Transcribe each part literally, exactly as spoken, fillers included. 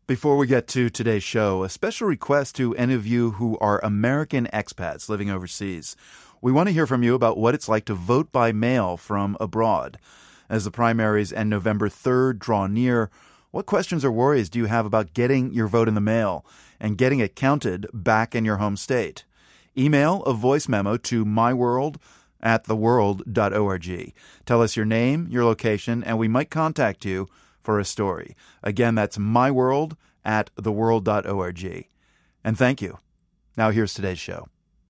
Before we get to today's show, a special request to any of you who are American expats living overseas. We want to hear from you about what it's like to vote by mail from abroad. As the primaries and November third draw near, what questions or worries do you have about getting your vote in the mail and getting it counted back in your home state? Email a voice memo to myworld at theworld dot org. Tell us your name, your location, and we might contact you for a story. Again, that's myworld at theworld dot org. And thank you. Now here's today's show.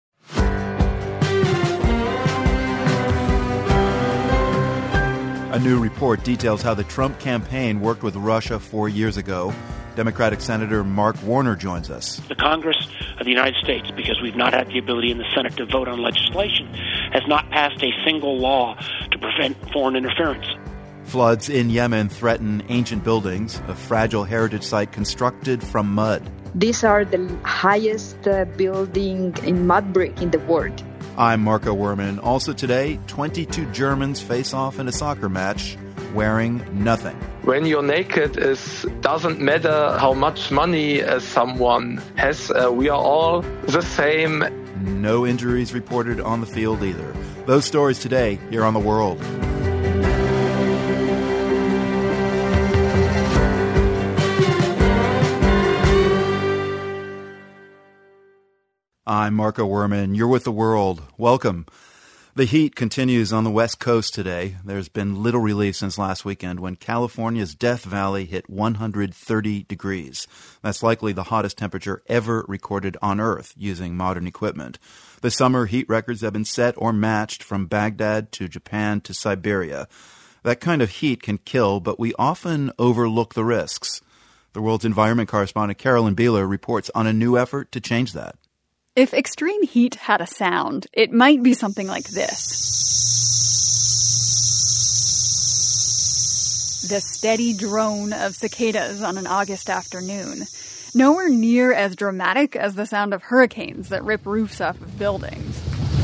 A new report details how the Trump campaign worked with Russia four years ago. Democratic Senator Mark Warner joins us. The Congress of the United States, because we've not had the ability in the Senate to vote on legislation, has not passed a single law to prevent foreign interference. Floods in Yemen threaten ancient buildings, a fragile heritage site constructed from mud. These are the highest uh, building in mud brick in the world. I'm Marco Werman. Also today, twenty-two Germans face off in a soccer match wearing nothing. When you're naked, it doesn't matter how much money uh, someone has. Uh, we are all the same. No injuries reported on the field either. Those stories today here on The World. I'm Marco Werman. You're with The World. Welcome. The heat continues on the West Coast today. There's been little relief since last weekend when California's Death Valley hit one hundred thirty degrees. That's likely the hottest temperature ever recorded on Earth using modern equipment. The summer heat records have been set or matched from Baghdad to Japan to Siberia. That kind of heat can kill, but we often overlook the risks. The World's environment correspondent Carolyn Beeler reports on a new effort to change that. If extreme heat had a sound, it might be something like this. The steady drone of cicadas on an August afternoon. Nowhere near as dramatic as the sound of hurricanes that rip roofs off of buildings.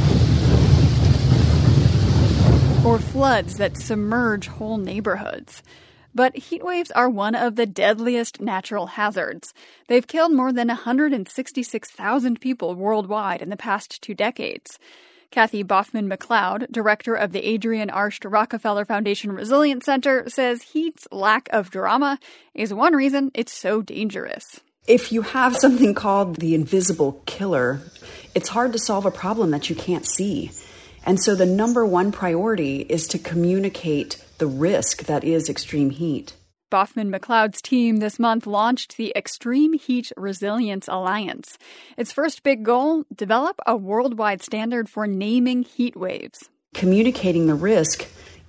Or floods that submerge whole neighborhoods. But heat waves are one of the deadliest natural hazards. They've killed more than one hundred sixty-six thousand people worldwide in the past two decades. Kathy Boffman-McLeod, director of the Adrienne Arsht Rockefeller Foundation Resilience Center, says heat's lack of drama is one reason it's so dangerous. If you have something called the invisible killer, it's hard to solve a problem that you can't see. And so the number one priority is to communicate the risk that is extreme heat. Boffman-McLeod's team this month launched the Extreme Heat Resilience Alliance. Its first big goal, develop a worldwide standard for naming heat waves. Communicating the risk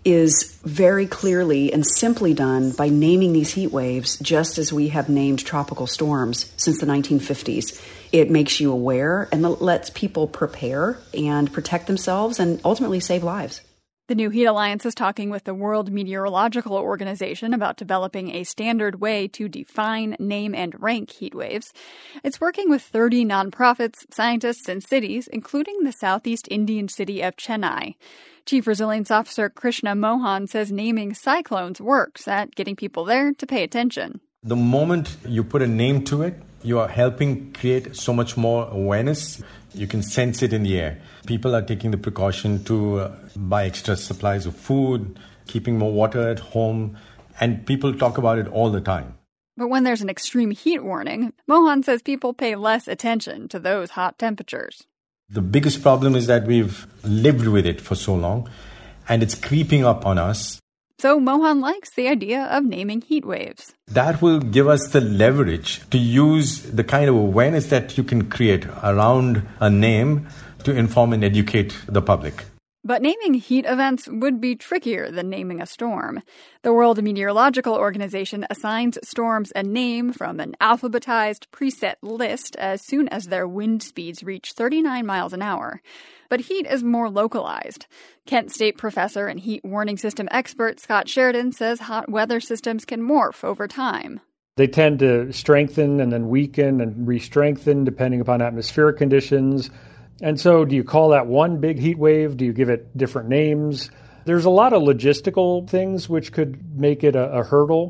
is very clearly and simply done by naming these heat waves, just as we have named tropical storms since the nineteen fifties. It makes you aware and lets people prepare and protect themselves and ultimately save lives. The New Heat Alliance is talking with the World Meteorological Organization about developing a standard way to define, name, and rank heat waves. It's working with thirty nonprofits, scientists, and cities, including the southeast Indian city of Chennai. Chief Resilience Officer Krishna Mohan says naming cyclones works at getting people there to pay attention. The moment you put a name to it, you are helping create so much more awareness. You can sense it in the air. People are taking the precaution to uh, buy extra supplies of food, keeping more water at home, and people talk about it all the time. But when there's an extreme heat warning, Mohan says people pay less attention to those hot temperatures. The biggest problem is that we've lived with it for so long, and it's creeping up on us. So Mohan likes the idea of naming heat waves. That will give us the leverage to use the kind of awareness that you can create around a name to inform and educate the public. But naming heat events would be trickier than naming a storm. The World Meteorological Organization assigns storms a name from an alphabetized preset list as soon as their wind speeds reach thirty-nine miles an hour. But heat is more localized. Kent State professor and heat warning system expert Scott Sheridan says hot weather systems can morph over time. They tend to strengthen and then weaken and re-strengthen depending upon atmospheric conditions. And so do you call that one big heat wave? Do you give it different names? There's a lot of logistical things which could make it a, a hurdle.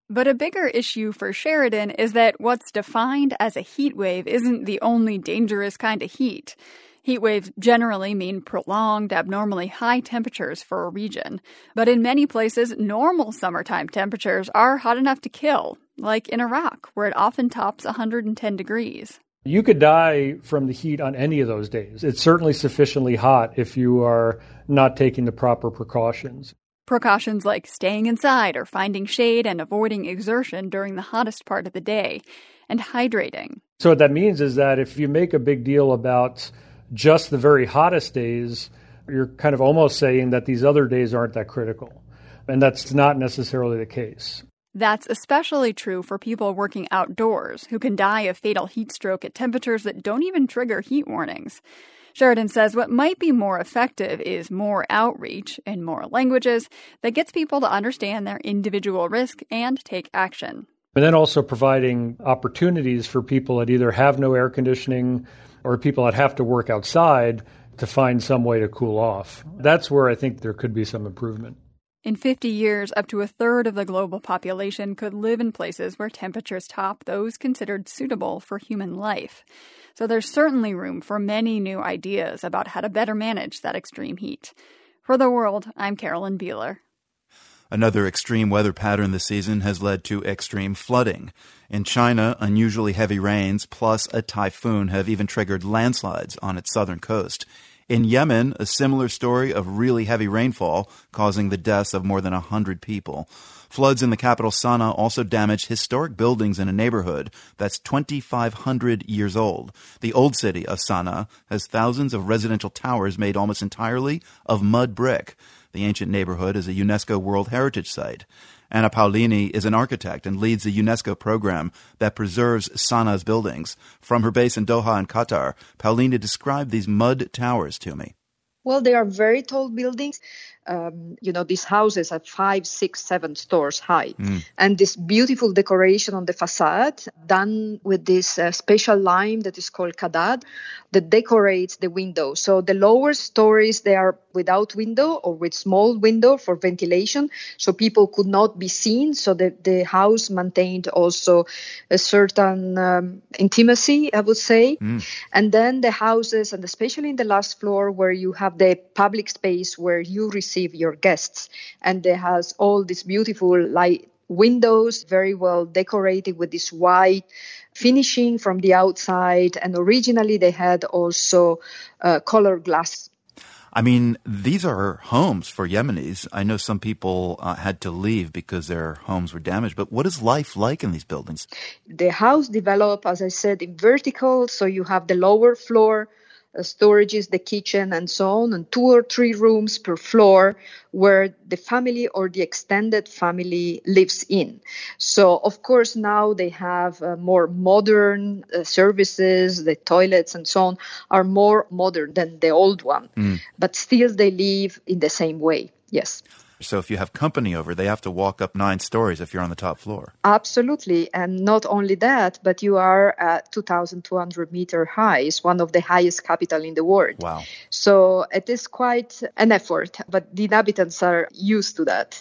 But a bigger issue for Sheridan is that what's defined as a heat wave isn't the only dangerous kind of heat. Heat waves generally mean prolonged, abnormally high temperatures for a region. But in many places, normal summertime temperatures are hot enough to kill, like in Iraq, where it often tops one hundred ten degrees. You could die from the heat on any of those days. It's certainly sufficiently hot if you are not taking the proper precautions. Precautions like staying inside or finding shade and avoiding exertion during the hottest part of the day, and hydrating. So what that means is that if you make a big deal about just the very hottest days, you're kind of almost saying that these other days aren't that critical. And that's not necessarily the case. That's especially true for people working outdoors who can die of fatal heat stroke at temperatures that don't even trigger heat warnings. Sheridan says what might be more effective is more outreach in more languages that gets people to understand their individual risk and take action. And then also providing opportunities for people that either have no air conditioning or people that have to work outside to find some way to cool off. That's where I think there could be some improvement. In fifty years, up to a third of the global population could live in places where temperatures top those considered suitable for human life. So there's certainly room for many new ideas about how to better manage that extreme heat. For The World, I'm Carolyn Beeler. Another extreme weather pattern this season has led to extreme flooding. In China, unusually heavy rains plus a typhoon have even triggered landslides on its southern coast. In Yemen, a similar story of really heavy rainfall causing the deaths of more than one hundred people. Floods in the capital Sana'a also damaged historic buildings in a neighborhood that's twenty-five hundred years old. The old city of Sana'a has thousands of residential towers made almost entirely of mud brick. The ancient neighborhood is a UNESCO World Heritage Site. Anna Paolini is an architect and leads a UNESCO program that preserves Sana'a's buildings. From her base in Doha in Qatar, Paolini described these mud towers to me. Well, they are very tall buildings. Um, you know, these houses are five, six, seven stories high. Mm. And this beautiful decoration on the facade done with this uh, special lime that is called kadad that decorates the window. So the lower stories, they are without window or with small window for ventilation. So people could not be seen. So the, the house maintained also a certain um, intimacy, I would say. Mm. And then the houses, and especially in the last floor where you have the public space where you receive your guests, and it has all these beautiful light windows, very well decorated with this white finishing from the outside, and originally they had also uh, colored glass. I mean, these are homes for Yemenis. I know some people uh, had to leave because their homes were damaged, but what is life like in these buildings? The house developed, as I said, in vertical, so you have the lower floor, Uh, storages, the kitchen, and so on, and two or three rooms per floor where the family or the extended family lives in. So, of course, now they have uh, more modern uh, services, the toilets and so on are more modern than the old one, mm. but still they live in the same way, yes. So if you have company over, they have to walk up nine stories if you're on the top floor. Absolutely. And not only that, but you are at two thousand two hundred meter high. It's one of the highest capital in the world. Wow. So it is quite an effort, but the inhabitants are used to that.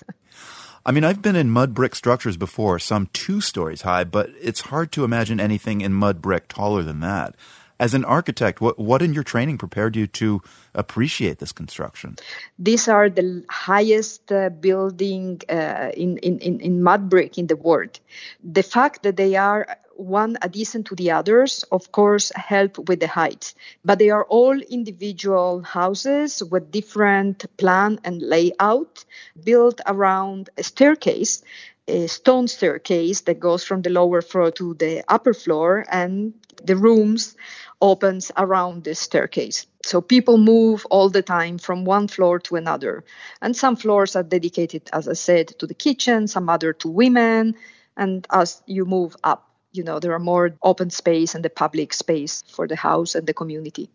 I mean, I've been in mud brick structures before, some two stories high, but it's hard to imagine anything in mud brick taller than that. As an architect, what, what in your training prepared you to appreciate this construction? These are the highest uh, building uh, in, in, in mud brick in the world. The fact that they are one adjacent to the others, of course, help with the height. But they are all individual houses with different plan and layout built around a staircase, a stone staircase that goes from the lower floor to the upper floor, and the rooms opens around the staircase. So people move all the time from one floor to another. And some floors are dedicated, as I said, to the kitchen, some other to women. And as you move up, you know, there are more open space and the public space for the house and the community.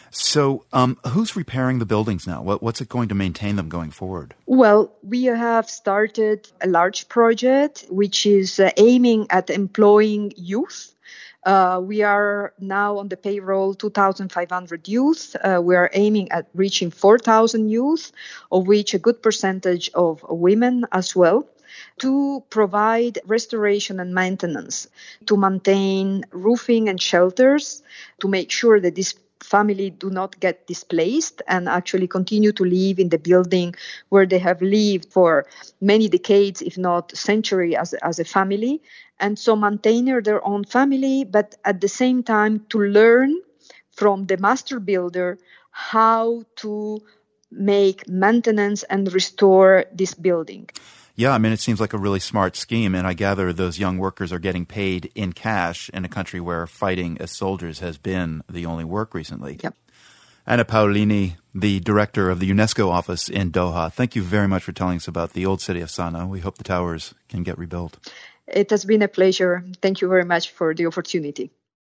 So um, who's repairing the buildings now? What, what's it going to maintain them going forward? Well, we have started a large project which is uh, aiming at employing youth. Uh, we are now on the payroll two thousand five hundred youth. Uh, we are aiming at reaching four thousand youth, of which a good percentage of women as well. to provide restoration and maintenance, to maintain roofing and shelters, to make sure that this family do not get displaced and actually continue to live in the building where they have lived for many decades, if not century, as, as a family. And so maintain their own family, but at the same time to learn from the master builder how to make maintenance and restore this building. Yeah, I mean, it seems like a really smart scheme, and I gather those young workers are getting paid in cash in a country where fighting as soldiers has been the only work recently. Yep. Anna Paolini, the director of the UNESCO office in Doha, thank you very much for telling us about the old city of Sana'a. We hope the towers can get rebuilt. It has been a pleasure. Thank you very much for the opportunity.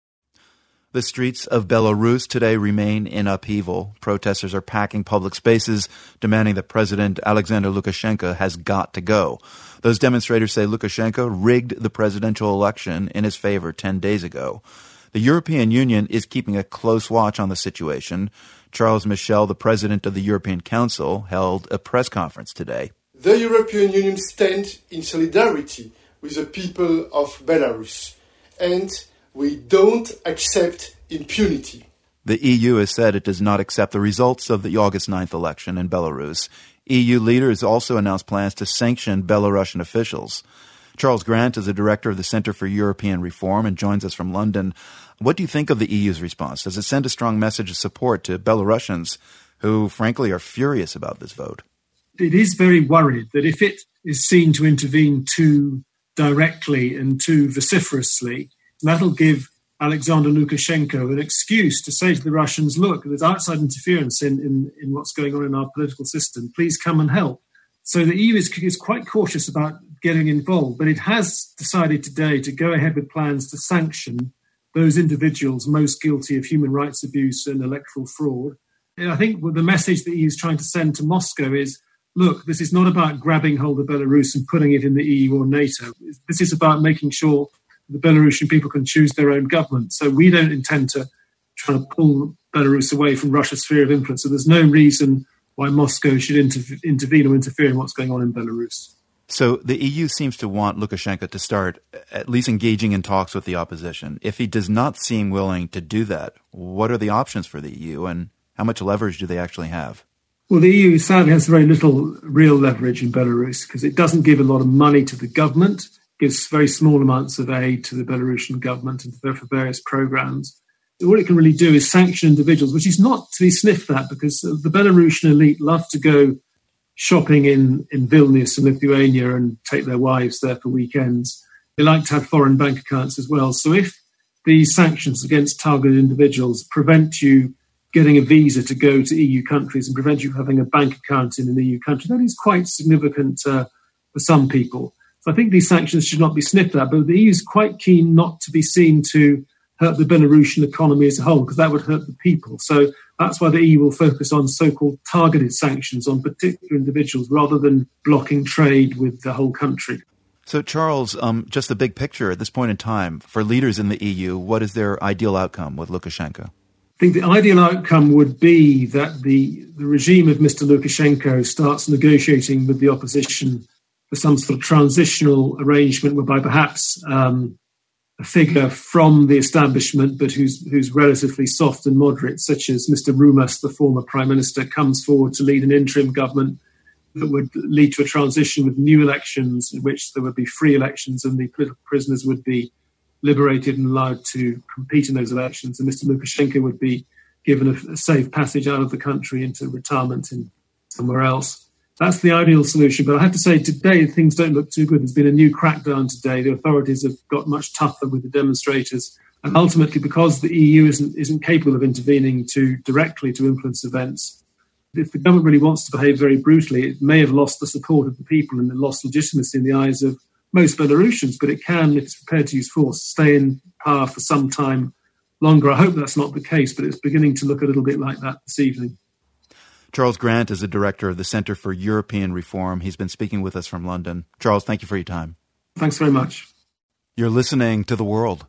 The streets of Belarus today remain in upheaval. Protesters are packing public spaces, demanding that President Alexander Lukashenko has got to go. Those demonstrators say Lukashenko rigged the presidential election in his favor ten days ago. The European Union is keeping a close watch on the situation. Charles Michel, the president of the European Council, held a press conference today. The European Union stands in solidarity with the people of Belarus, and we don't accept impunity. The E U has said it does not accept the results of the August ninth election in Belarus. E U leaders also announced plans to sanction Belarusian officials. Charles Grant is the director of the Center for European Reform and joins us from London. What do you think of the E U's response? Does it send a strong message of support to Belarusians who, frankly, are furious about this vote? It is very worried that if it is seen to intervene too directly and too vociferously, that'll give Alexander Lukashenko an excuse to say to the Russians, look, there's outside interference in, in, in what's going on in our political system. Please come and help. So the E U is, is quite cautious about getting involved, but it has decided today to go ahead with plans to sanction those individuals most guilty of human rights abuse and electoral fraud. And I think the message the E U is trying to send to Moscow is, look, this is not about grabbing hold of Belarus and putting it in the E U or NATO. This is about making sure the Belarusian people can choose their own government. So we don't intend to try to pull Belarus away from Russia's sphere of influence. So there's no reason why Moscow should inter- intervene or interfere in what's going on in Belarus. So the E U seems to want Lukashenko to start at least engaging in talks with the opposition. If he does not seem willing to do that, what are the options for the E U and how much leverage do they actually have? Well, the E U sadly has very little real leverage in Belarus because it doesn't give a lot of money to the government, gives very small amounts of aid to the Belarusian government and for various programs. All it can really do is sanction individuals, which is not to be sniffed at because the Belarusian elite love to go shopping in, in Vilnius and Lithuania and take their wives there for weekends. They like to have foreign bank accounts as well. So if these sanctions against targeted individuals prevent you getting a visa to go to E U countries and prevent you having a bank account in an E U country, that is quite significant uh, for some people. So I think these sanctions should not be sniffed at, but the E U is quite keen not to be seen to hurt the Belarusian economy as a whole, because that would hurt the people. So that's why the E U will focus on so-called targeted sanctions on particular individuals rather than blocking trade with the whole country. So, Charles, um, just the big picture at this point in time, for leaders in the E U, what is their ideal outcome with Lukashenko? I think the ideal outcome would be that the, the regime of Mister Lukashenko starts negotiating with the opposition for some sort of transitional arrangement whereby perhaps um, a figure from the establishment but who's who's relatively soft and moderate, such as Mister Rumas, the former prime minister, comes forward to lead an interim government that would lead to a transition with new elections in which there would be free elections and the political prisoners would be liberated and allowed to compete in those elections. And Mister Lukashenko would be given a, a safe passage out of the country into retirement in somewhere else. That's the ideal solution. But I have to say, today, things don't look too good. There's been a new crackdown today. The authorities have got much tougher with the demonstrators. And ultimately, because the E U isn't, isn't capable of intervening to directly to influence events, if the government really wants to behave very brutally, it may have lost the support of the people and lost legitimacy in the eyes of most Belarusians. But it can, if it's prepared to use force, stay in power for some time longer. I hope that's not the case, but it's beginning to look a little bit like that this evening. Charles Grant is the director of the Center for European Reform. He's been speaking with us from London. Charles, thank you for your time. Thanks very much. You're listening to The World.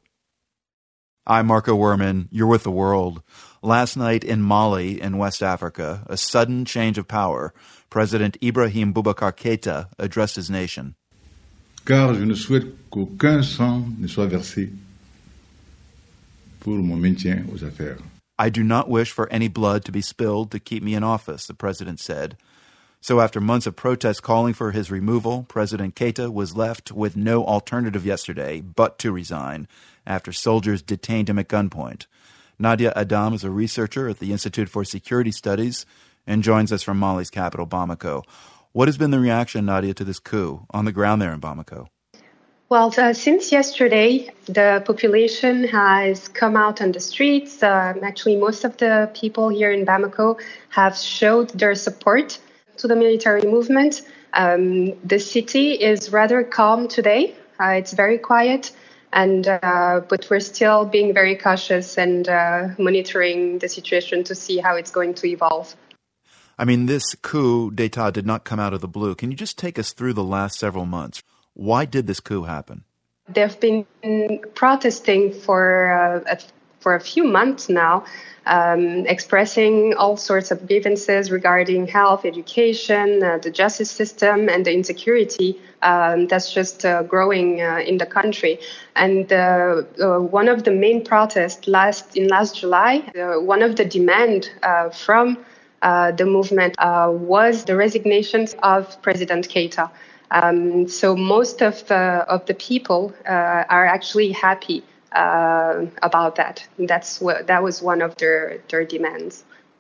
I'm Marco Werman. You're with The World. Last night in Mali in West Africa, a sudden change of power. President Ibrahim Boubacar Keita addressed his nation. car je ne souhaite qu'aucun sang ne soit versé pour mon maintien aux affaires. I do not wish for any blood to be spilled to keep me in office, the president said. So after months of protests calling for his removal, President Keita was left with no alternative yesterday but to resign after soldiers detained him at gunpoint. Nadia Adam is a researcher at the Institute for Security Studies and joins us from Mali's capital, Bamako. What has been the reaction, Nadia, to this coup on the ground there in Bamako? Well, uh, since yesterday, the population has come out on the streets. Uh, actually, most of the people here in Bamako have showed their support to the military movement. Um, the city is rather calm today. Uh, it's very quiet, and uh, but we're still being very cautious and uh, monitoring the situation to see how it's going to evolve. I mean, this coup d'etat did not come out of the blue. Can you just take us through the last several months? Why did this coup happen? They've been protesting for uh, a, for a few months now, um, expressing all sorts of grievances regarding health, education, uh, the justice system, and the insecurity um, that's just uh, growing uh, in the country. And uh, uh, one of the main protests last in last July, uh, one of the demands uh, from uh, the movement uh, was the resignation of President Keita. Um, so most of uh, of the people uh, are actually happy uh, about that. That's what that was one of their their demands.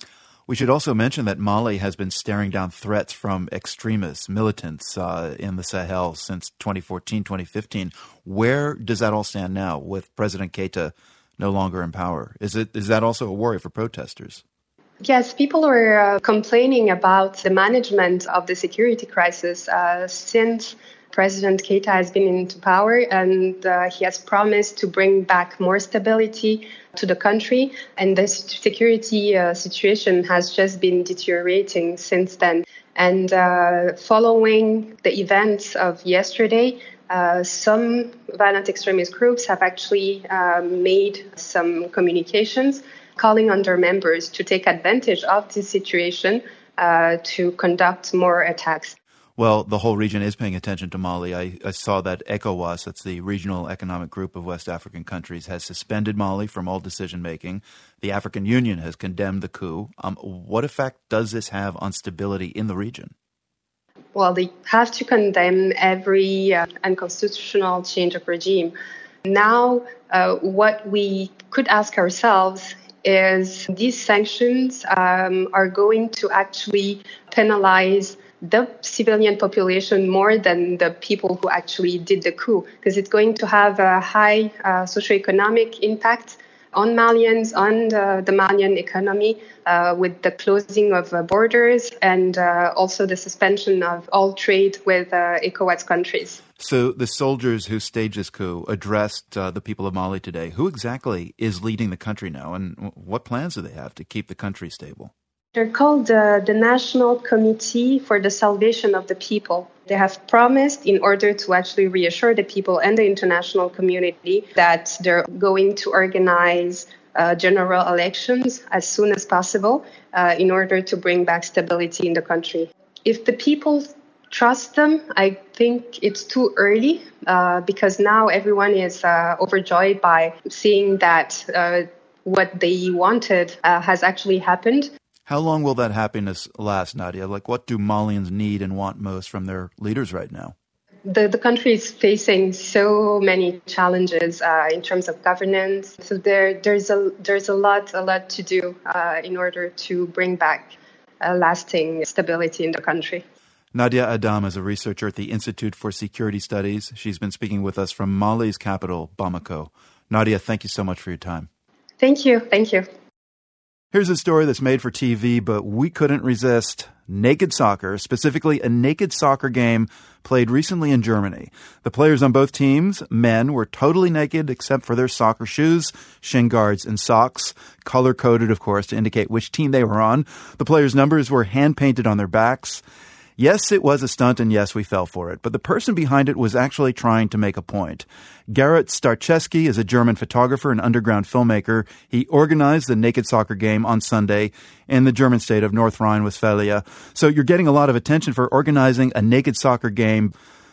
We should also mention that Mali has been staring down threats from extremists, militants uh, in the Sahel since twenty fourteen, twenty fifteen. Where does that all stand now with President Keita no longer in power? Is it is that also a worry for protesters? Yes, people were uh, complaining about the management of the security crisis uh, since President Keita has been into power, and uh, he has promised to bring back more stability to the country. And the security uh, situation has just been deteriorating since then. And uh, following the events of yesterday, uh, some violent extremist groups have actually uh, made some communications calling on their members to take advantage of this situation uh, to conduct more attacks. Well, the whole region is paying attention to Mali. I, I saw that ECOWAS, that's the Regional Economic Group of West African countries, has suspended Mali from all decision-making. The African Union has condemned the coup. Um, what effect does this have on stability in the region? Well, they have to condemn every uh, unconstitutional change of regime. Now, uh, what we could ask ourselves is these sanctions um, are going to actually penalize the civilian population more than the people who actually did the coup, because it's going to have a high uh, socioeconomic impact on Malians, on the, the Malian economy, uh, with the closing of uh, borders and uh, also the suspension of all trade with uh, ECOWAS countries. So the soldiers who staged this coup addressed uh, the people of Mali today. Who exactly is leading the country now, and what plans do they have to keep the country stable? They're called uh, the National Committee for the Salvation of the People. They have promised, in order to actually reassure the people and the international community, that they're going to organize uh, general elections as soon as possible uh, in order to bring back stability in the country. If the people trust them, I think it's too early uh, because now everyone is uh, overjoyed by seeing that uh, what they wanted uh, has actually happened. How long will that happiness last, Nadia? Like, what do Malians need and want most from their leaders right now? The, the country is facing so many challenges uh, in terms of governance. So there, there's a there's a lot a lot to do uh, in order to bring back a lasting stability in the country. Nadia Adam is a researcher at the Institute for Security Studies. She's been speaking with us from Mali's capital, Bamako. Nadia, thank you so much for your time. Thank you. Thank you. Here's a story that's made for T V, but we couldn't resist. Naked soccer, specifically a naked soccer game played recently in Germany. The players on both teams, men, were totally naked except for their soccer shoes, shin guards, and socks, color-coded, of course, to indicate which team they were on. The players' numbers were hand-painted on their backs. Yes, it was a stunt, and yes, we fell for it. But the person behind it was actually trying to make a point. Gerrit Starczewski is a German photographer and underground filmmaker. He organized the naked soccer game on Sunday in the German state of North Rhine-Westphalia. So you're getting a lot of attention for organizing a naked soccer game.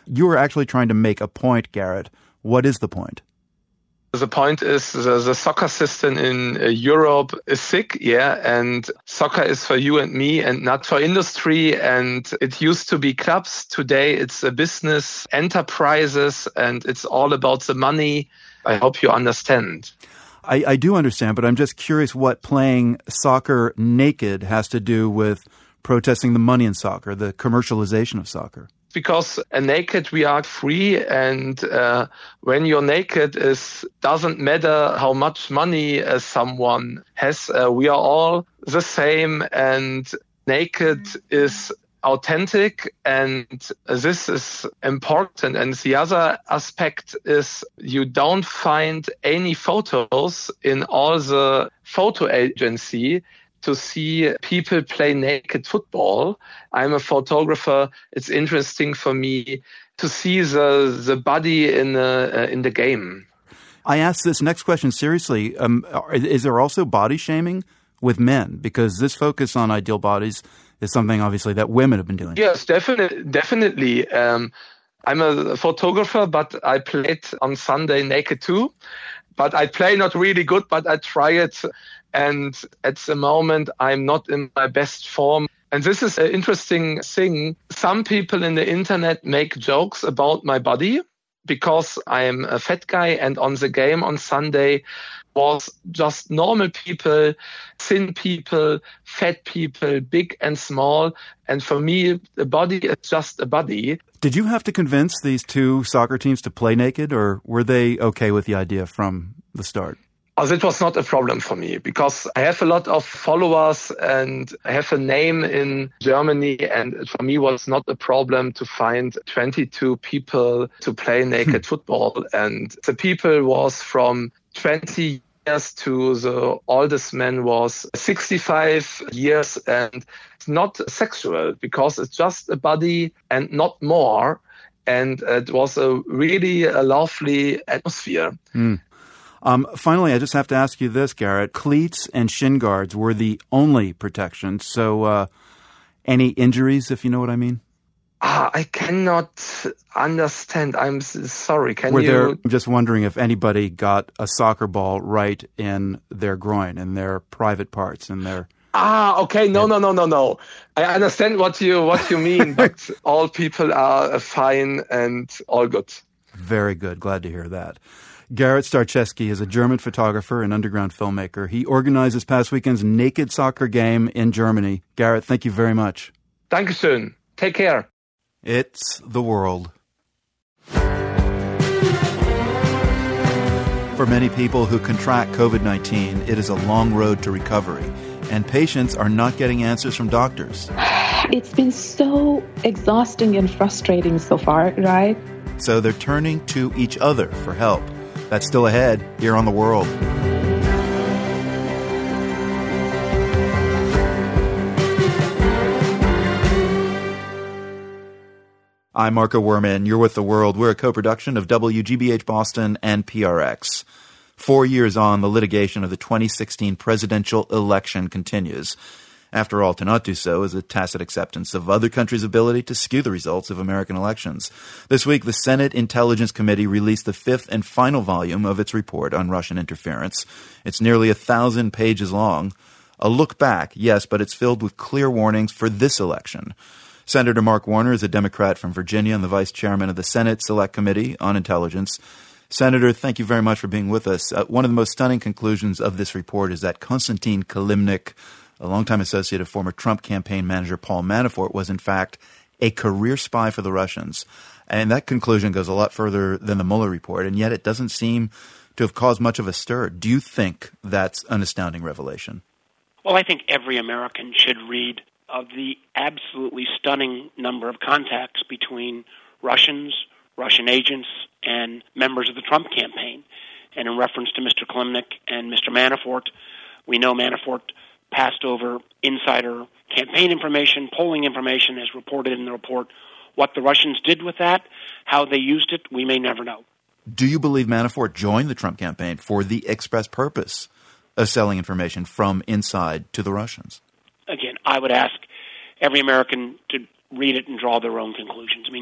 You are actually trying to make a point, Garrett. What is the point? The point is the, the soccer system in uh, Europe is sick, yeah, and soccer is for you and me and not for industry. And it used to be clubs. Today it's a business, enterprises, and it's all about the money. I hope you understand. I, I do understand, but I'm just curious what playing soccer naked has to do with protesting the money in soccer, the commercialization of soccer. Because uh, naked we are free, and uh, when you're naked, it doesn't matter how much money uh, someone has. Uh, we are all the same, and naked is authentic, and this is important. And the other aspect is you don't find any photos in all the photo agency to see people play naked football. I'm a photographer. It's interesting for me to see the the body in the uh, in the game. I ask this next question seriously. Um, is there also body shaming with men? Because this focus on ideal bodies is something, obviously, that women have been doing. Yes, definitely. Definitely. Um, I'm a photographer, but I played on Sunday naked too. But I play not really good, but I try it. And at the moment, I'm not in my best form. And this is an interesting thing. Some people in the internet make jokes about my body because I'm a fat guy. And on the game on Sunday was just normal people, thin people, fat people, big and small. And for me, the body is just a body. Did you have to convince these two soccer teams to play naked, or were they okay with the idea from the start? Oh, that was not a problem for me because I have a lot of followers and I have a name in Germany, and for me it was not a problem to find twenty-two people to play naked football. And the people was from twenty years to the oldest man was sixty-five years, and it's not sexual because it's just a body and not more. And it was a really a lovely atmosphere. Mm. Um, finally, I just have to ask you this, Garrett. Cleats and shin guards were the only protection. So uh, any injuries, if you know what I mean? Ah, I cannot understand. I'm sorry. Can were you? There, I'm just wondering if anybody got a soccer ball right in their groin, in their private parts, in their... Ah, okay. No, no, no, no, no. I understand what you what you mean, but all people are fine and all good. Very good. Glad to hear that. Garrett Starczewski is a German photographer and underground filmmaker. He organized this past weekend's naked soccer game in Germany. Garrett, thank you very much. Dankeschön. Take care. It's the world. For many people who contract COVID nineteen, it is a long road to recovery, and patients are not getting answers from doctors. It's been so exhausting and frustrating so far, right? So they're turning to each other for help. That's still ahead here on The World. I'm Marco Werman. You're with The World. We're a co-production of W G B H Boston and P R X. Four years on, the litigation of the twenty sixteen presidential election continues. After all, to not do so is a tacit acceptance of other countries' ability to skew the results of American elections. This week, the Senate Intelligence Committee released the fifth and final volume of its report on Russian interference. It's nearly a thousand pages long. A look back, yes, but it's filled with clear warnings for this election. Senator Mark Warner is a Democrat from Virginia and the vice chairman of the Senate Select Committee on Intelligence. Senator, thank you very much for being with us. Uh, one of the most stunning conclusions of this report is that Konstantin Kilimnik, a longtime associate of former Trump campaign manager Paul Manafort, was in fact a career spy for the Russians. And that conclusion goes a lot further than the Mueller report, and yet it doesn't seem to have caused much of a stir. Do you think that's an astounding revelation? Well, I think every American should read of the absolutely stunning number of contacts between Russians, Russian agents, and members of the Trump campaign. And in reference to Mister Kilimnik and Mister Manafort, we know Manafort passed over insider campaign information, polling information, as reported in the report. What the Russians did with that, how they used it, we may never know. Do you believe Manafort joined the Trump campaign for the express purpose of selling information from inside to the Russians? Again, I would ask every American to read it and draw their own conclusions. I mean,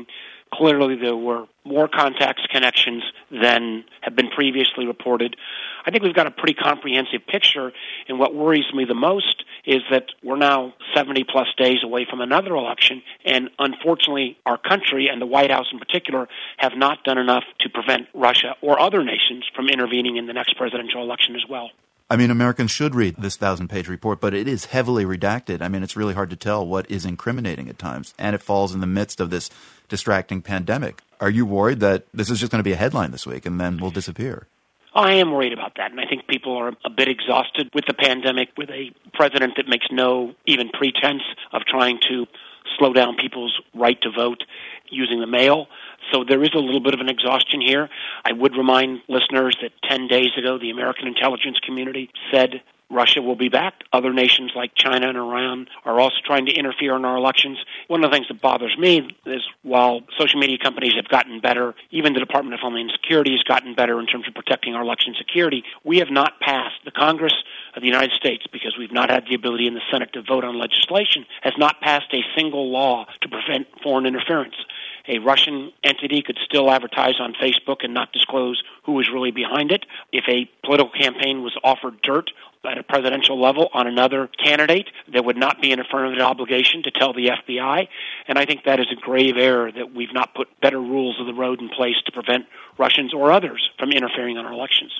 Clearly, there were more contacts, connections than have been previously reported. I think we've got a pretty comprehensive picture, and what worries me the most is that we're now seventy-plus days away from another election, and unfortunately, our country, and the White House in particular, have not done enough to prevent Russia or other nations from intervening in the next presidential election as well. I mean, Americans should read this thousand-page report, but it is heavily redacted. I mean, it's really hard to tell what is incriminating at times, and it falls in the midst of this distracting pandemic. Are you worried that this is just going to be a headline this week and then will disappear? I am worried about that, and I think people are a bit exhausted with the pandemic, with a president that makes no even pretense of trying to slow down people's right to vote using the mail. So there is a little bit of an exhaustion here. I would remind listeners that ten days ago, the American intelligence community said Russia will be back. Other nations like China and Iran are also trying to interfere in our elections. One of the things that bothers me is while social media companies have gotten better, even the Department of Homeland Security has gotten better in terms of protecting our election security, we have not passed, the Congress of the United States, because we've not had the ability in the Senate to vote on legislation, has not passed a single law to prevent foreign interference. A Russian entity could still advertise on Facebook and not disclose who was really behind it. If a political campaign was offered dirt at a presidential level on another candidate, there would not be an affirmative obligation to tell the F B I. And I think that is a grave error that we've not put better rules of the road in place to prevent Russians or others from interfering on our elections.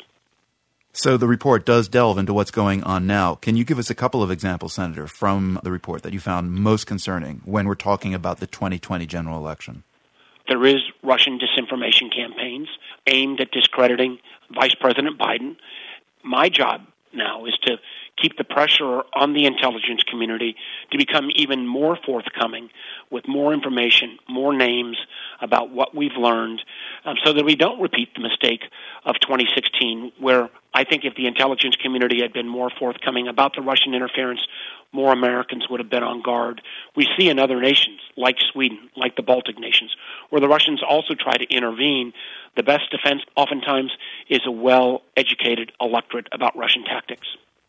So the report does delve into what's going on now. Can you give us a couple of examples, Senator, from the report that you found most concerning when we're talking about the twenty twenty general election? There is Russian disinformation campaigns aimed at discrediting Vice President Biden. My job now is to keep the pressure on the intelligence community to become even more forthcoming with more information, more names about what we've learned, um, so that we don't repeat the mistake of twenty sixteen, where I think if the intelligence community had been more forthcoming about the Russian interference, more Americans would have been on guard. We see in other nations, like Sweden, like the Baltic nations, where the Russians also try to intervene. The best defense oftentimes is a well-educated electorate about Russian tactics.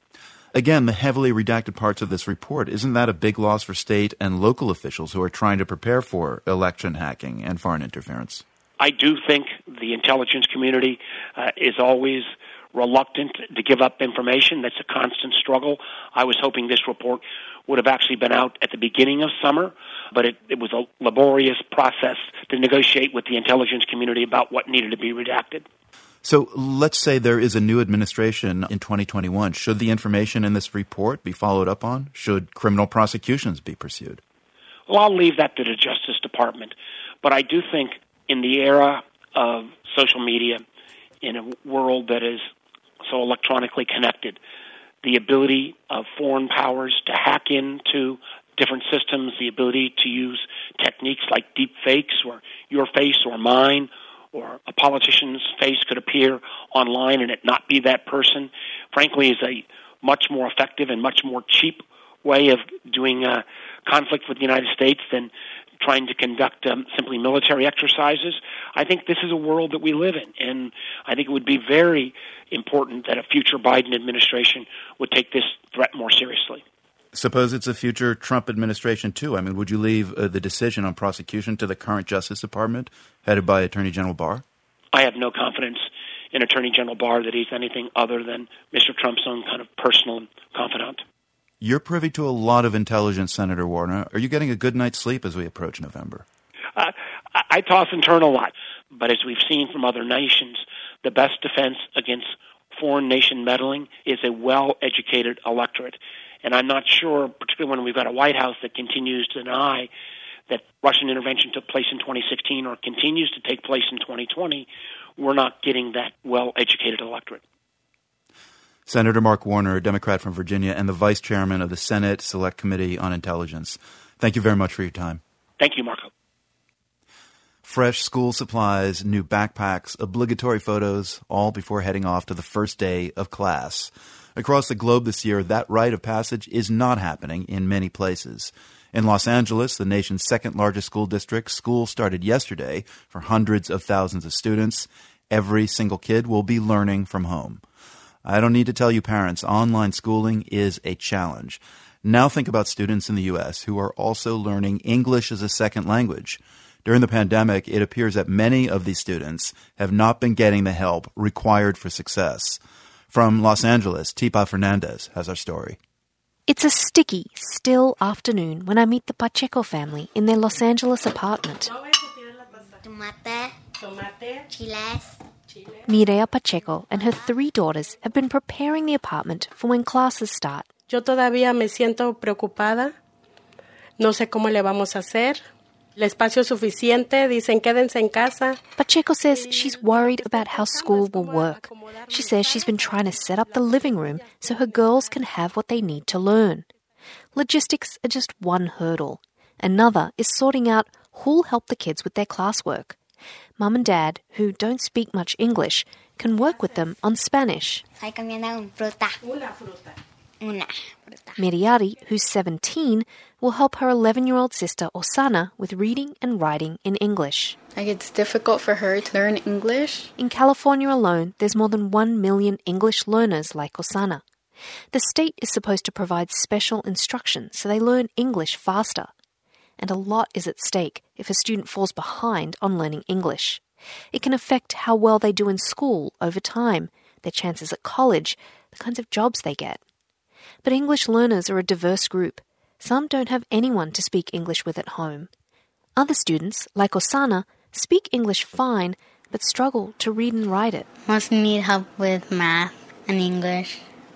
Again, the heavily redacted parts of this report, isn't that a big loss for state and local officials who are trying to prepare for election hacking and foreign interference? I do think the intelligence community uh, is always reluctant to give up information. That's a constant struggle. I was hoping this report would have actually been out at the beginning of summer, but it, it was a laborious process to negotiate with the intelligence community about what needed to be redacted. So let's say there is a new administration in twenty twenty-one. Should the information in this report be followed up on? Should criminal prosecutions be pursued? Well, I'll leave that to the Justice Department. But I do think in the era of social media, in a world that is so electronically connected, the ability of foreign powers to hack into different systems, the ability to use techniques like deep fakes or your face or mine, or a politician's face could appear online and it not be that person, frankly, is a much more effective and much more cheap way of doing uh, conflict with the United States than trying to conduct um, simply military exercises. I think this is a world that we live in, and I think it would be very important that a future Biden administration would take this threat more seriously. Suppose it's a future Trump administration, too. I mean, would you leave uh, the decision on prosecution to the current Justice Department, headed by Attorney General Barr? I have no confidence in Attorney General Barr that he's anything other than Mister Trump's own kind of personal confidant. You're privy to a lot of intelligence, Senator Warner. Are you getting a good night's sleep as we approach November? Uh, I, I toss and turn a lot, but as we've seen from other nations, the best defense against foreign nation meddling is a well-educated electorate. And I'm not sure, particularly when we've got a White House that continues to deny that Russian intervention took place in twenty sixteen or continues to take place in twenty twenty, we're not getting that well-educated electorate. Senator Mark Warner, a Democrat from Virginia and the Vice Chairman of the Senate Select Committee on Intelligence. Thank you very much for your time. Thank you, Marco. Fresh school supplies, new backpacks, obligatory photos, all before heading off to the first day of class. Across the globe this year, that rite of passage is not happening in many places. In Los Angeles, the nation's second-largest school district, school started yesterday for hundreds of thousands of students. Every single kid will be learning from home. I don't need to tell you, parents, online schooling is a challenge. Now think about students in the U S who are also learning English as a second language. During the pandemic, it appears that many of these students have not been getting the help required for success. From Los Angeles, Tipa Fernandez has our story. It's a sticky, still afternoon when I meet the Pacheco family in their Los Angeles apartment. Tomate, tomate, chiles. Mireya Pacheco and her three daughters have been preparing the apartment for when classes start. Yo todavía me siento preocupada. No sé cómo le vamos a hacer. El espacio suficiente, dicen quédense en casa. Pacheco says she's worried about how school will work. She says she's been trying to set up the living room so her girls can have what they need to learn. Logistics are just one hurdle. Another is sorting out who'll help the kids with their classwork. Mum and Dad, who don't speak much English, can work with them on Spanish. Estoy comiendo un fruta. Una fruta. Una fruta. Miriari, who's seventeen, will help her eleven-year-old sister Osana with reading and writing in English. Like, it's difficult for her to learn English. In California alone, there's more than one million English learners like Osana. The state is supposed to provide special instruction so they learn English faster. And a lot is at stake if a student falls behind on learning English. It can affect how well they do in school over time, their chances at college, the kinds of jobs they get. But English learners are a diverse group. Some don't have anyone to speak English with at home. Other students, like Osana, speak English fine, but struggle to read and write it. Most need help with math and English.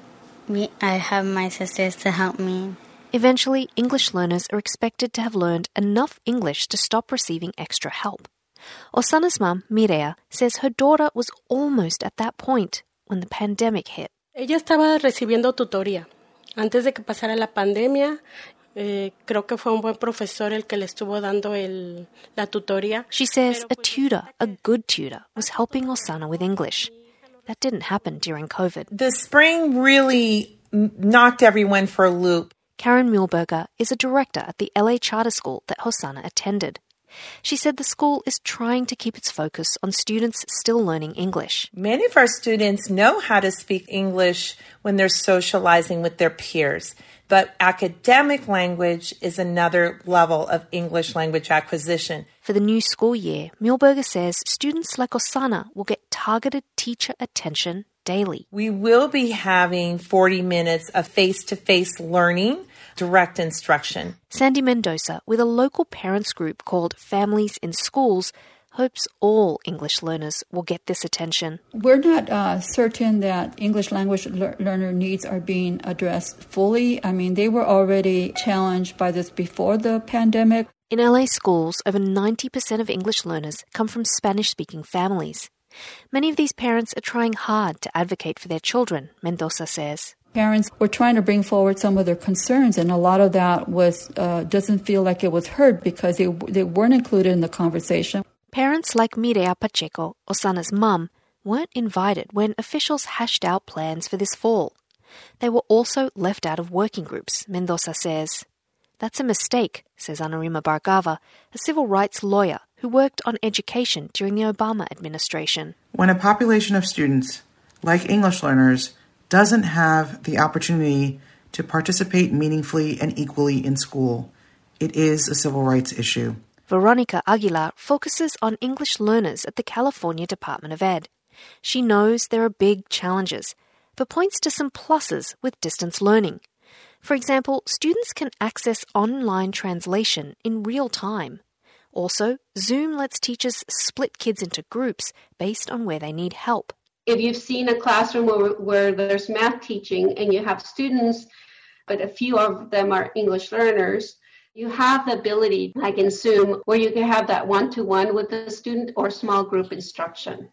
We, I have my sisters to help me. Eventually, English learners are expected to have learned enough English to stop receiving extra help. Osana's mum, Mireya, says her daughter was almost at that point when the pandemic hit. Ella estaba recibiendo tutoría. Antes de que pasara la pandemia, eh, creo que fue un buen profesor el que le estuvo dando el, la tutoría. She says a tutor, a good tutor, was helping Osana with English. That didn't happen during COVID. The spring really knocked everyone for a loop. Karen Mühlberger is a director at the L A charter school that Osana attended. She said the school is trying to keep its focus on students still learning English. Many of our students know how to speak English when they're socializing with their peers, but academic language is another level of English language acquisition. For the new school year, Mühlberger says students like Osana will get targeted teacher attention daily. We will be having forty minutes of face-to-face learning, direct instruction. Sandy Mendoza, with a local parents group called Families in Schools, hopes all English learners will get this attention. We're not uh, certain that English language le- learner needs are being addressed fully. I mean, they were already challenged by this before the pandemic. In L A schools, over ninety percent of English learners come from Spanish-speaking families. Many of these parents are trying hard to advocate for their children, Mendoza says. Parents were trying to bring forward some of their concerns, and a lot of that was uh, doesn't feel like it was heard because they, they weren't included in the conversation. Parents like Mireya Pacheco, Osana's mum, weren't invited when officials hashed out plans for this fall. They were also left out of working groups, Mendoza says. That's a mistake, says Anurima Bhargava, a civil rights lawyer who worked on education during the Obama administration. When a population of students, like English learners, doesn't have the opportunity to participate meaningfully and equally in school, it is a civil rights issue. Veronica Aguilar focuses on English learners at the California Department of Ed. She knows there are big challenges, but points to some pluses with distance learning. For example, students can access online translation in real time. Also, Zoom lets teachers split kids into groups based on where they need help. If you've seen a classroom where, where there's math teaching and you have students, but a few of them are English learners, you have the ability, like in Zoom, where you can have that one-to-one with the student or small group instruction.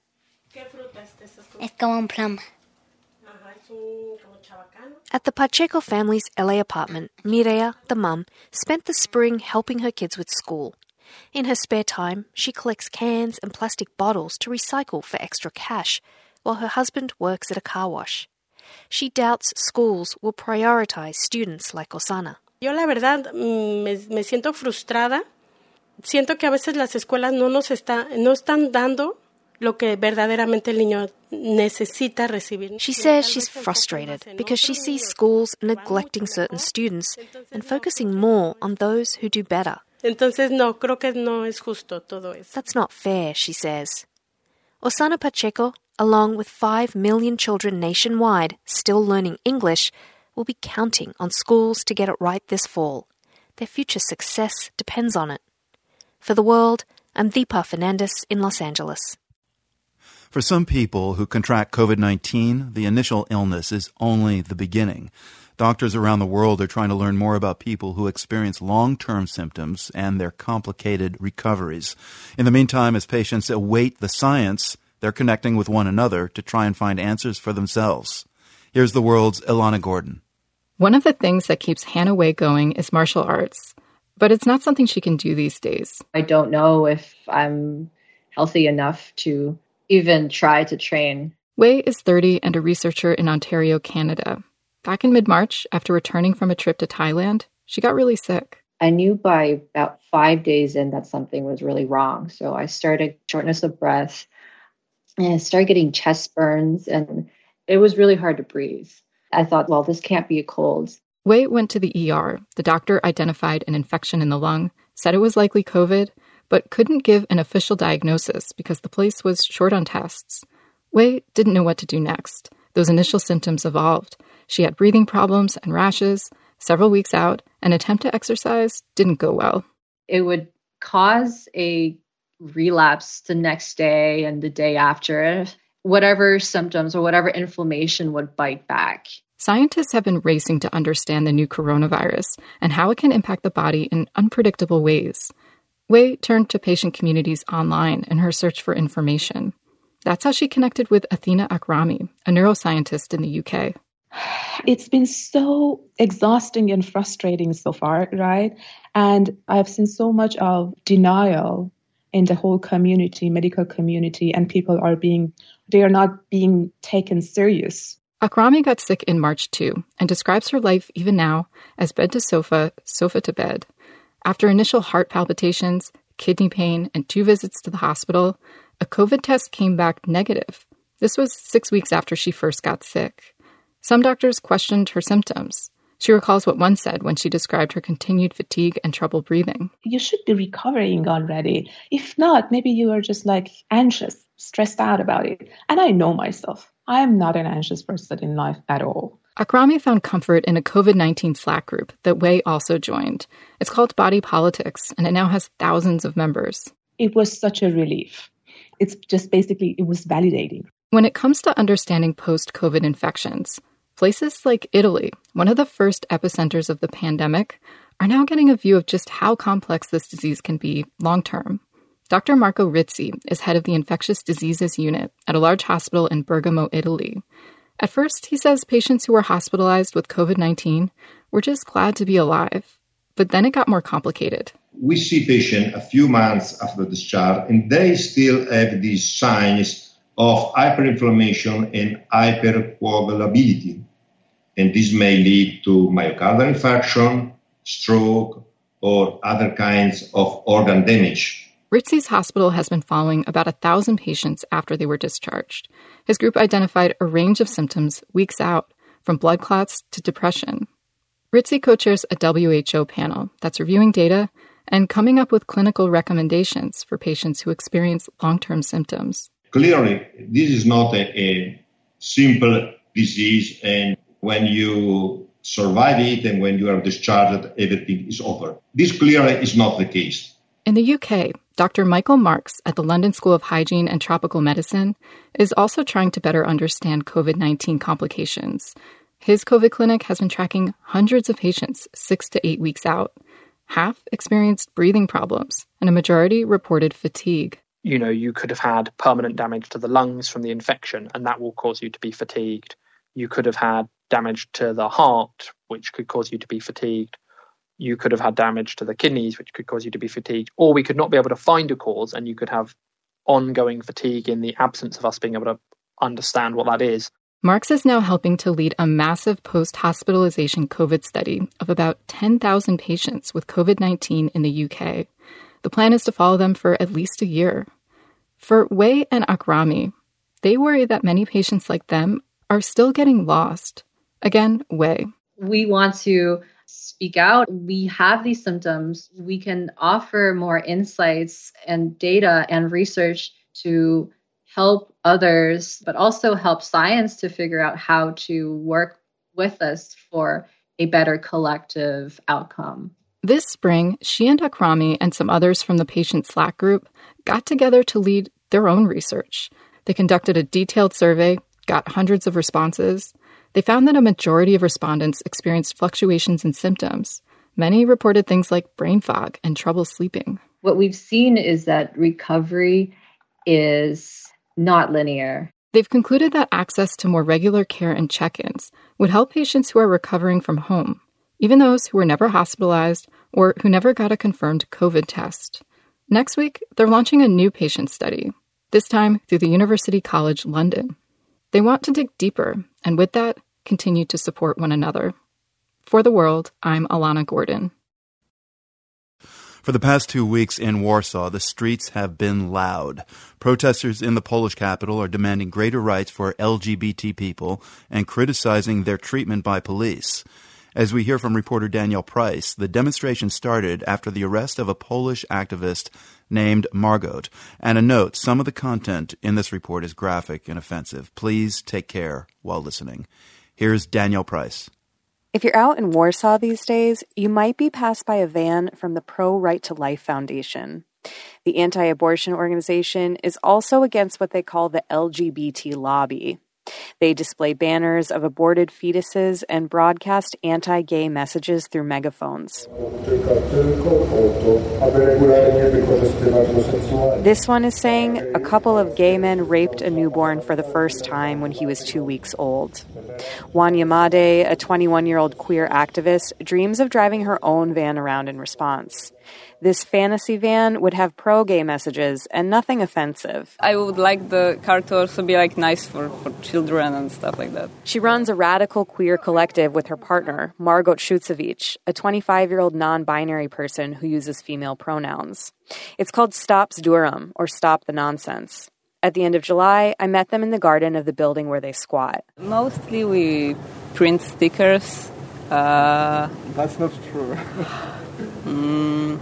Es como un plum. At the Pacheco family's L A apartment, Mireya, the mum, spent the spring helping her kids with school. In her spare time, she collects cans and plastic bottles to recycle for extra cash, while her husband works at a car wash. She doubts schools will prioritize students like Osana. Yo la verdad me, me siento frustrada. Siento que a veces las escuelas no nos está, no están dando lo que verdaderamente el niño necesita recibir. She says she's frustrated because she sees schools neglecting certain students and focusing more on those who do better. Entonces, no, creo que no es justo todo eso. That's not fair, she says. Osana Pacheco, along with five million children nationwide still learning English, will be counting on schools to get it right this fall. Their future success depends on it. For The World, I'm Deepa Fernandes in Los Angeles. For some people who contract COVID nineteen, the initial illness is only the beginning. Doctors around the world are trying to learn more about people who experience long-term symptoms and their complicated recoveries. In the meantime, as patients await the science, they're connecting with one another to try and find answers for themselves. Here's The World's Ilana Gordon. One of the things that keeps Hannah Wei going is martial arts, but it's not something she can do these days. I don't know if I'm healthy enough to even try to train. Wei is thirty and a researcher in Ontario, Canada. Back in mid-March, after returning from a trip to Thailand, she got really sick. I knew by about five days in that something was really wrong. So I started shortness of breath and I started getting chest burns, and it was really hard to breathe. I thought, well, this can't be a cold. Wei went to the E R. The doctor identified an infection in the lung, said it was likely COVID, but couldn't give an official diagnosis because the place was short on tests. Wei didn't know what to do next. Those initial symptoms evolved. She had breathing problems and rashes. Several weeks out, an attempt to exercise didn't go well. It would cause a relapse the next day and the day after. Whatever symptoms or whatever inflammation would bite back. Scientists have been racing to understand the new coronavirus and how it can impact the body in unpredictable ways. Wei turned to patient communities online in her search for information. That's how she connected with Athena Akrami, a neuroscientist in the U K. It's been so exhausting and frustrating so far, right? And I've seen so much of denial in the whole community, medical community, and people are being, they are not being taken serious. Akrami got sick in March too, and describes her life even now as bed to sofa, sofa to bed. After initial heart palpitations, kidney pain, and two visits to the hospital, a COVID test came back negative. This was six weeks after she first got sick. Some doctors questioned her symptoms. She recalls what one said when she described her continued fatigue and trouble breathing. You should be recovering already. If not, maybe you are just like anxious, stressed out about it. And I know myself. I am not an anxious person in life at all. Akrami found comfort in a COVID nineteen Slack group that Wei also joined. It's called Body Politics, and it now has thousands of members. It was such a relief. It's just basically, it was validating. When it comes to understanding post-COVID infections, places like Italy, one of the first epicenters of the pandemic, are now getting a view of just how complex this disease can be long-term. Doctor Marco Rizzi is head of the infectious diseases unit at a large hospital in Bergamo, Italy. At first, he says patients who were hospitalized with COVID nineteen were just glad to be alive. But then it got more complicated. We see patients a few months after discharge, and they still have these signs of hyperinflammation and hypercoagulability. And this may lead to myocardial infarction, stroke, or other kinds of organ damage. Rizzi's hospital has been following about a thousand patients after they were discharged. His group identified a range of symptoms weeks out, from blood clots to depression. Rizzi co-chairs a W H O panel that's reviewing data and coming up with clinical recommendations for patients who experience long-term symptoms. Clearly, this is not a, a simple disease, and when you survive it and when you are discharged, everything is over. This clearly is not the case. In the U K, Doctor Michael Marks at the London School of Hygiene and Tropical Medicine is also trying to better understand COVID nineteen complications. His COVID clinic has been tracking hundreds of patients six to eight weeks out. Half experienced breathing problems, and a majority reported fatigue. You know, you could have had permanent damage to the lungs from the infection, and that will cause you to be fatigued. You could have had damage to the heart, which could cause you to be fatigued. You could have had damage to the kidneys, which could cause you to be fatigued. Or we could not be able to find a cause, and you could have ongoing fatigue in the absence of us being able to understand what that is. Marks is now helping to lead a massive post-hospitalization COVID study of about ten thousand patients with COVID nineteen in the U K. The plan is to follow them for at least a year. For Wei and Akrami, they worry that many patients like them are still getting lost. Again, Wei. We want to speak out, we have these symptoms, we can offer more insights and data and research to help others, but also help science to figure out how to work with us for a better collective outcome. This spring, she and Akrami and some others from the patient Slack group got together to lead their own research. They conducted a detailed survey, got hundreds of responses. They found that a majority of respondents experienced fluctuations in symptoms. Many reported things like brain fog and trouble sleeping. What we've seen is that recovery is not linear. They've concluded that access to more regular care and check-ins would help patients who are recovering from home, even those who were never hospitalized or who never got a confirmed COVID test. Next week, they're launching a new patient study, this time through the University College London. They want to dig deeper, and with that, continue to support one another. For The World, I'm Alana Gordon. For the past two weeks in Warsaw, the streets have been loud. Protesters in the Polish capital are demanding greater rights for L G B T people and criticizing their treatment by police. As we hear from reporter Danielle Price, the demonstration started after the arrest of a Polish activist named Margot. And a note, some of the content in this report is graphic and offensive. Please take care while listening. Here's Danielle Price. If you're out in Warsaw these days, you might be passed by a van from the Pro Right to Life Foundation. The anti-abortion organization is also against what they call the L G B T lobby. They display banners of aborted fetuses and broadcast anti-gay messages through megaphones. This one is saying a couple of gay men raped a newborn for the first time when he was two weeks old. Wanya Made, a twenty-one-year-old queer activist, dreams of driving her own van around in response. This fantasy van would have pro-gay messages and nothing offensive. I would like the car to also be like nice for, for children and stuff like that. She runs a radical queer collective with her partner, Margot Shucevich, a twenty-five-year-old non-binary person who uses female pronouns. It's called Stops Durham, or Stop the Nonsense. At the end of July, I met them in the garden of the building where they squat. Mostly we print stickers. Uh, That's not true. mm,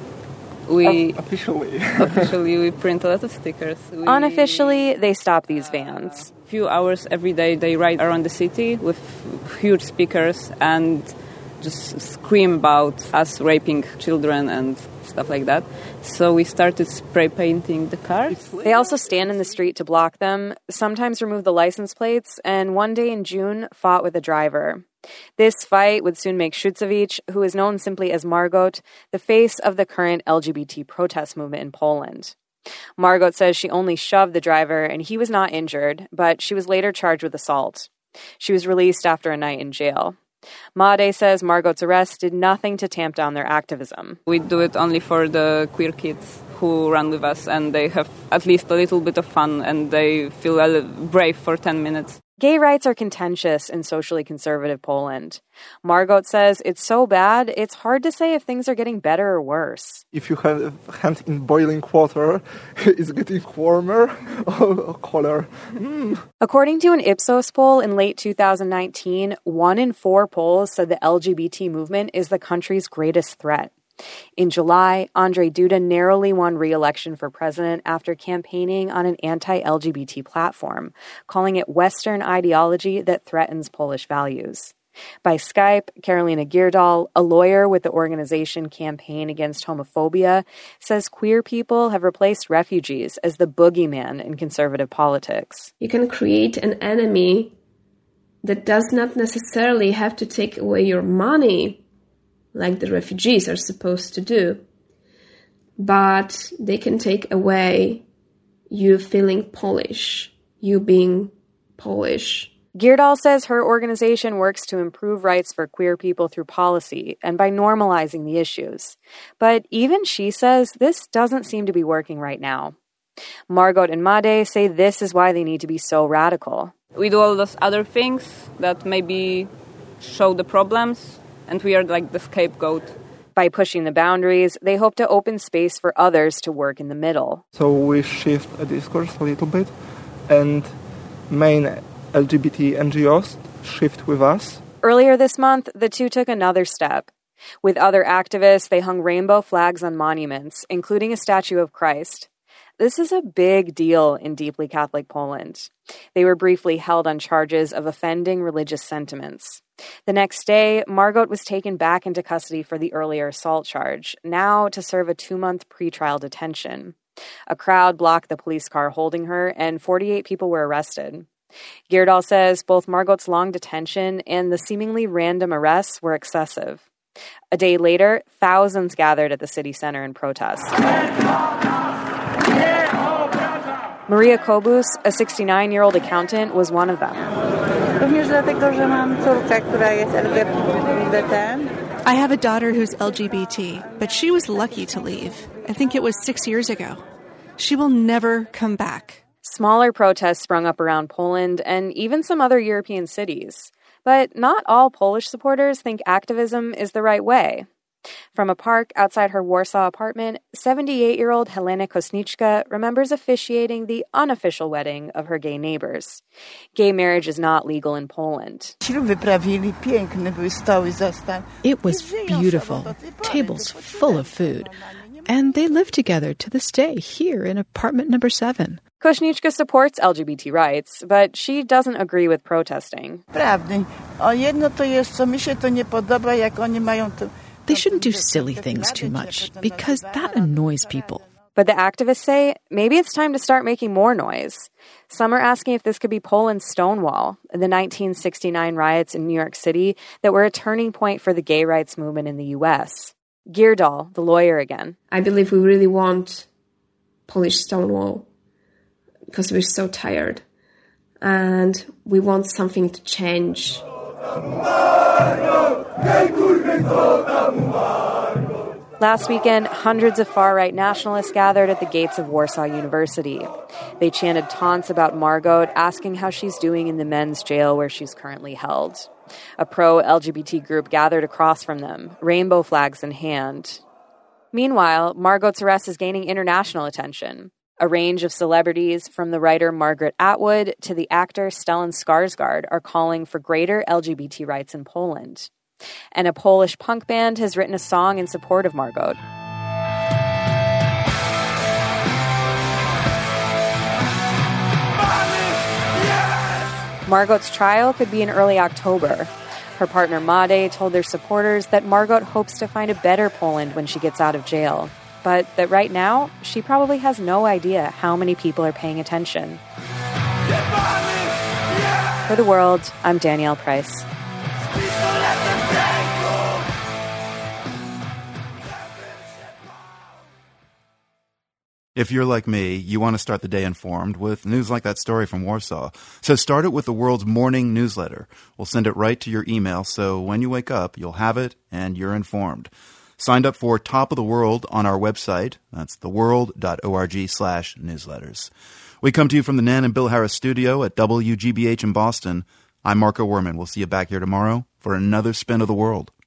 we Officially. officially, we print a lot of stickers. We, Unofficially, they stop these vans. A few hours every day, they ride around the city with huge speakers and just scream about us raping children and stuff like that. So we started spray painting the cars. They also stand in the street to block them, sometimes remove the license plates, and one day in June fought with a driver. This fight would soon make Shucevich, who is known simply as Margot, the face of the current L G B T protest movement in Poland. Margot says she only shoved the driver and he was not injured, but she was later charged with assault. She was released after a night in jail. Made says Margot's arrest did nothing to tamp down their activism. We do it only for the queer kids who run with us, and they have at least a little bit of fun and they feel brave for ten minutes. Gay rights are contentious in socially conservative Poland. Margot says it's so bad, it's hard to say if things are getting better or worse. If you have a hand in boiling water, it's getting warmer or colder. Mm. According to an Ipsos poll in late two thousand nineteen, one in four Poles said the L G B T movement is the country's greatest threat. In July, Andrzej Duda narrowly won re-election for president after campaigning on an anti-L G B T platform, calling it Western ideology that threatens Polish values. By Skype, Karolina Girdal, a lawyer with the organization Campaign Against Homophobia, says queer people have replaced refugees as the boogeyman in conservative politics. You can create an enemy that does not necessarily have to take away your money, like the refugees are supposed to do, but they can take away you feeling Polish, you being Polish. Girdal says her organization works to improve rights for queer people through policy and by normalizing the issues. But even she says this doesn't seem to be working right now. Margot and Made say this is why they need to be so radical. We do all those other things that maybe show the problems, and we are like the scapegoat. By pushing the boundaries, they hope to open space for others to work in the middle. So we shift a discourse a little bit, and main L G B T N G Os shift with us. Earlier this month, the two took another step. With other activists, they hung rainbow flags on monuments, including a statue of Christ. This is a big deal in deeply Catholic Poland. They were briefly held on charges of offending religious sentiments. The next day, Margot was taken back into custody for the earlier assault charge, now to serve a two-month pretrial detention. A crowd blocked the police car holding her, and forty-eight people were arrested. Girdal says both Margot's long detention and the seemingly random arrests were excessive. A day later, thousands gathered at the city center in protest. Maria Kobus, a sixty-nine-year-old accountant, was one of them. I have a daughter who's L G B T, but she was lucky to leave. I think it was six years ago. She will never come back. Smaller protests sprung up around Poland and even some other European cities. But not all Polish supporters think activism is the right way. From a park outside her Warsaw apartment, seventy-eight-year-old Helena Kosniczka remembers officiating the unofficial wedding of her gay neighbors. Gay marriage is not legal in Poland. It was beautiful, tables full of food, and they live together to this day here in apartment number seven. Kosniczka supports L G B T rights, but she doesn't agree with protesting. They shouldn't do silly things too much, because that annoys people. But the activists say maybe it's time to start making more noise. Some are asking if this could be Poland's Stonewall, the nineteen sixty-nine riots in New York City that were a turning point for the gay rights movement in the U S. Girdal, the lawyer again. I believe we really want Polish Stonewall because we're so tired and we want something to change. Last weekend, hundreds of far-right nationalists gathered at the gates of Warsaw University. They chanted taunts about Margot, asking how she's doing in the men's jail where she's currently held. A pro-L G B T group gathered across from them, rainbow flags in hand. Meanwhile, Margot's arrest is gaining international attention. A range of celebrities, from the writer Margaret Atwood to the actor Stellan Skarsgård, are calling for greater L G B T rights in Poland. And a Polish punk band has written a song in support of Margot. Margot's trial could be in early October. Her partner Made told their supporters that Margot hopes to find a better Poland when she gets out of jail, but that right now, she probably has no idea how many people are paying attention. For The World, I'm Danielle Price. If you're like me, you want to start the day informed with news like that story from Warsaw. So start it with The World's morning newsletter. We'll send it right to your email, so when you wake up, you'll have it and you're informed. Signed up for Top of the World on our website. That's theworld.org slash newsletters. We come to you from the Nan and Bill Harris studio at W G B H in Boston. I'm Marco Werman. We'll see you back here tomorrow for another spin of the world.